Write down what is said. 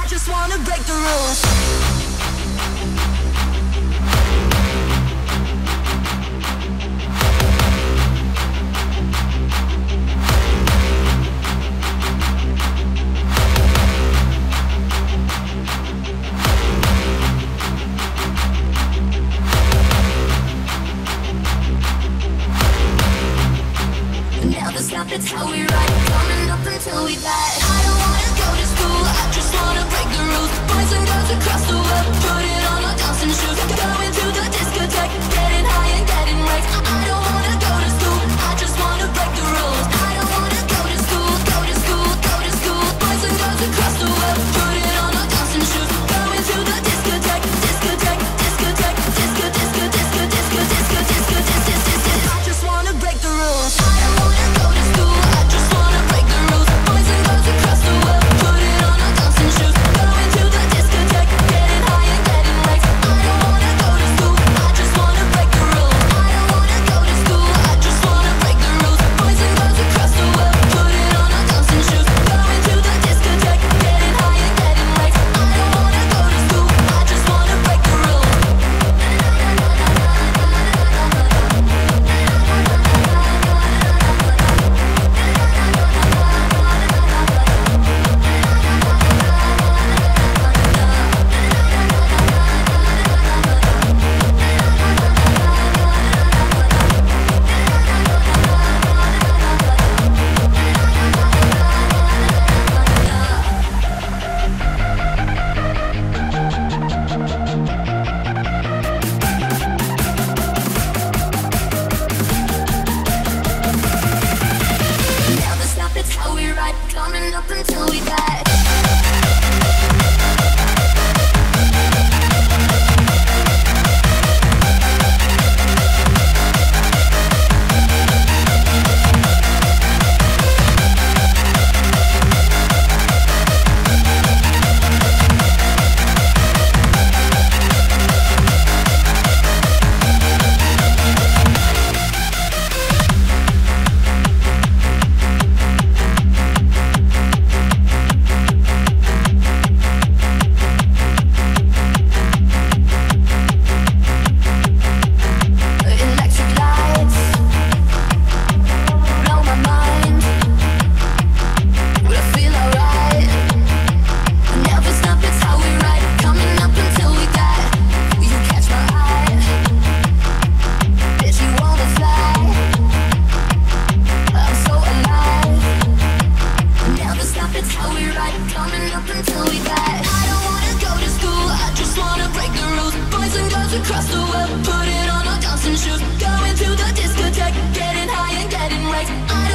just wanna break the rules. Never stop, it's how we ride. Coming up until we die. I don't wanna go to school, I just wanna break the rules. Boys and girls across the world, put it on our dancing shoes. Going to the discotheque, getting high and getting wrecked. I don't wanna go to school, I just wanna break the rules. I don't wanna go to school, go to school, go to school. Boys and girls across the world, put it on our dancing shoes. Going to the discotheque, discotheque, discotheque, disco, disco, disco, disco, disco, disco, disco, disco. I just wanna break the rules. I don't wanna go to school, I just wanna break the rules. Boys and girls across the world, put it on our dancing shoes. Going to the discotheque, getting high and getting wrecked. I don't wanna go to school, I just wanna break the rules. I don't wanna go to school, I just wanna break the rules. Boys and girls across the world, put it on our dancing shoes. Going to the discotheque, getting high and getting wrecked. I don't wanna go to school, I just wanna break the rules. Never stop, it's how we ride. Coming up until we die. Electric lights blow my mind, but I feel alright. Never stop, it's how we ride. Coming up until we die. You catch my eye, bet you wanna fly. I'm so alive. Never stop, it's how we ride. Coming up until we die. I don't wanna go to school, I just wanna break the rules. Boys and girls across the world, put it on our dancing shoes. Going to the discotheque, getting high and getting wrecked.